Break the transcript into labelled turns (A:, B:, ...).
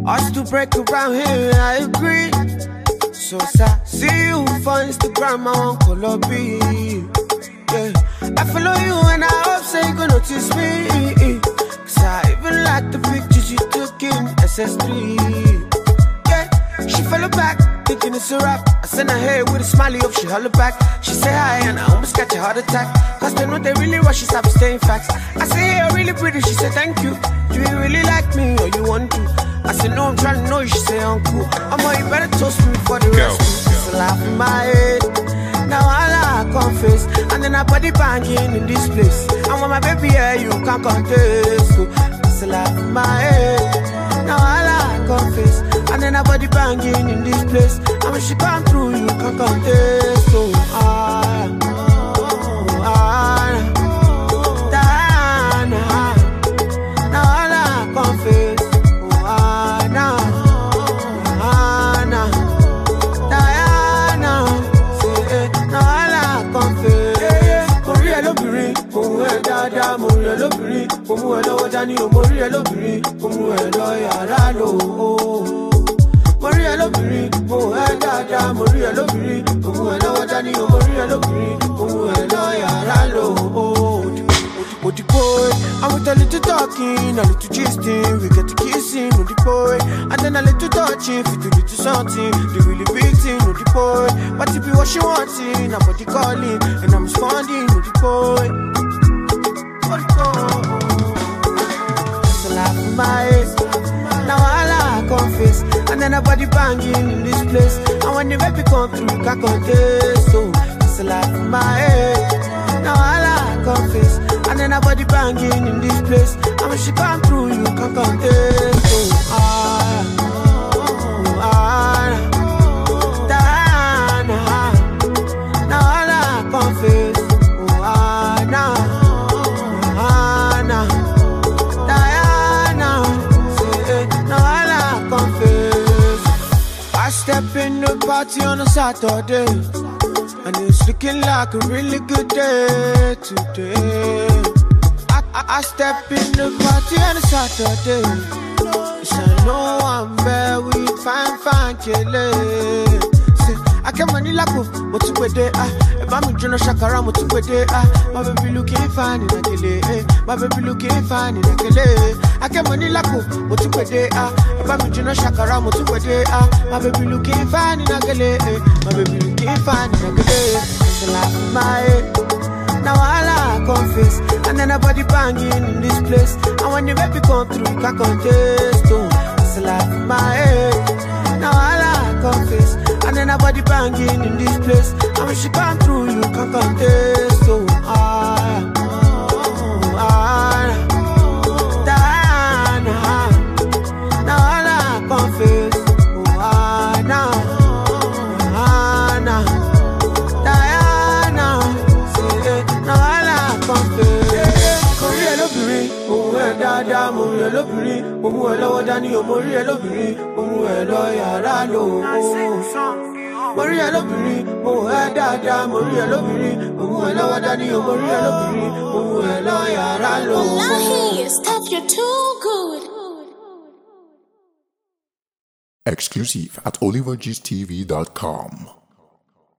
A: Us to break around here, I agree. So sad, see you for Instagram, I want color B. Yeah, I follow you and I hope say you gon' notice me. Cause I even like the pictures you took in SS3. Yeah, she follow back, thinking it's a rap. I send her hair with a smiley up, she holler back. She say hi and I almost catch a heart attack. Cause they know they really rush, she stop staying facts. I say, hey, you're really pretty, she say thank you. Do you really like me or you want to? I said, no, I'm trying to know you, she say, uncle. You better toast me for the rest. It's a laugh in my head. Now I confess. And then I body banging in this place. And when my baby here, you can't contest. So it's a laugh in my head. Now I confess. And then I body banging in this place. And when she come through, you can't contest. So Omu ẹ lọ́wọ́ dání o, mo rí ẹ lóbìnrin, omu ẹ lọ yàrá lò ó. Mo rí ẹ lóbìnrin, mo ẹ dáadáa, mo rí ẹ lóbìnrin, omu ẹ lọ́wọ́ dání o, mo rí ẹ lóbìnrin, omu ẹ lọ yàrá lò ó. Boy, I'm with a little talking, a little gisting, we get to kissing, no the boy, and then a little touching, fit to little something, the really big thing, no the boy, but if you what she wanting, I'm body calling, and I'm responding, no the boy. So laugh in my head, now I confess, and then a body banging in this place, and when the baby come through, you can't contest, so it's a laugh in my head, now I confess. And then her body banging in this place. And when she come through, you can't contest. Now all I confess. Now all I confess. I step in the party on a Saturday. And it's looking like a really good day today. I step in the party on a Saturday. Yes, I know I'm very fine, killing. I came on the but to put it, if I'm in Shakara, but to put it, my baby looking fine in a delay. My baby looking fine in a delay. I came on the but to put it, if I'm in Shakara, but to put it, my baby looking fine in a delay. My baby looking fine in a delay. It's a laugh in my head. Now I confess, and then a body banging in this place. And when the baby come through, you can't contest. It's a laugh in my head. Now I confess. And then her body banging in this place. And when she come through, you can't contest. So now all I confess. Now all I confess. Korea lobiri, dada, mo rí ẹ lóbìnrin, omu ẹ lọ́wọ́ dání o, mo rí ẹ lóbìnrin, omu ẹ lọ yàrá lò ó. Mo rí ẹ lóbìnrin, mo ẹ dáadáa, mo rí ẹ lóbìnrin, omu ẹ lọ́wọ́ dání o, mo rí ẹ lóbìnrin, omu ẹ lọ yàrá lò ó.
B: Wallahi, Steph, you're too good.
C: Exclusive at olivergstv.com.